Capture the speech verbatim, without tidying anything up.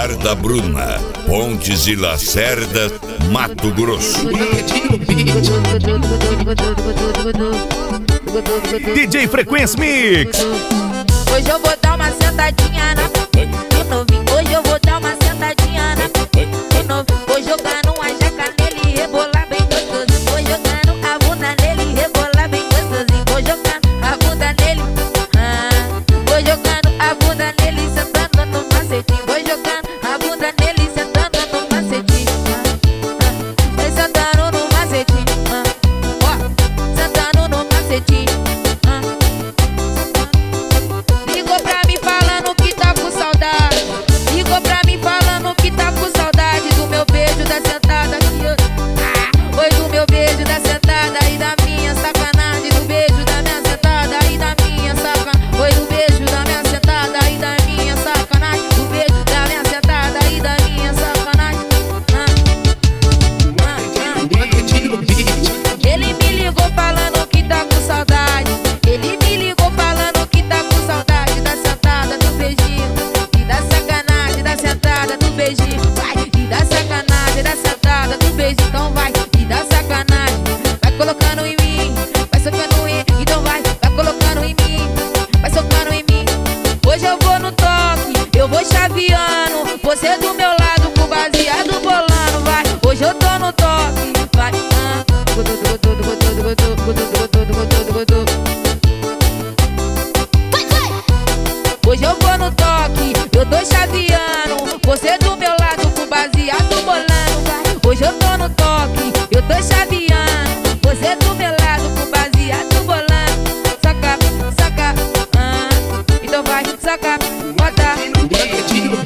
Bar da Bruna, Pontes e Lacerda, Mato Grosso. D J Frequência Mix. Hoje eu vou dar uma sentadinha na no novinho. Hoje eu vou dar uma sentadinha na no novinho. Vou jogando uma jaca nele e rebolar bem gostosinho. Vou jogando a bunda nele e rebolar bem gostosinho. Vou jogando a bunda nele, ah. Vou jogando a bunda nele e sentando no macetinho. Vou jogando a bunda nele e sentando no macetinho, ah. Vai sentando no macetinho, ah. Ó, sentando no macetinho, ah. Ligou pra mim falando que tá com saudade. Ligou pra mim falando que tá com saudade do meu beijo, da sentada aqui, ah. Oi, do meu beijo, da sentada e da minha sacanagem. Do beijo da minha sentada e da minha sacanagem. Oi, do beijo da minha sentada e da minha sacanagem. Do beijo da minha sentada e da minha sacanagem, ah. Ah, ah. Ele me ligou falando que tá com saudade. Ele me ligou falando que tá com saudade da sentada, do beijinho e da sacanagem, da sentada, do beijinho. Vai, e da sacanagem, da sentada, do beijinho. Então vai, e da sacanagem, vai colocando em mim, vai socando em, então vai, vai colocando em mim, vai socando em mim. Hoje eu vou no toque, eu vou chaveando, você do meu lado com baseado bolando, vai. Hoje eu tô no toque, vai, ah. Hoje eu vou no toque, eu tô chaveando, você do meu lado com baseado bolando, vai. Hoje eu tô no toque, eu tô chaveando, você do meu lado com baseado bolando. Saca, saca, ah. Então vai, saca, bota.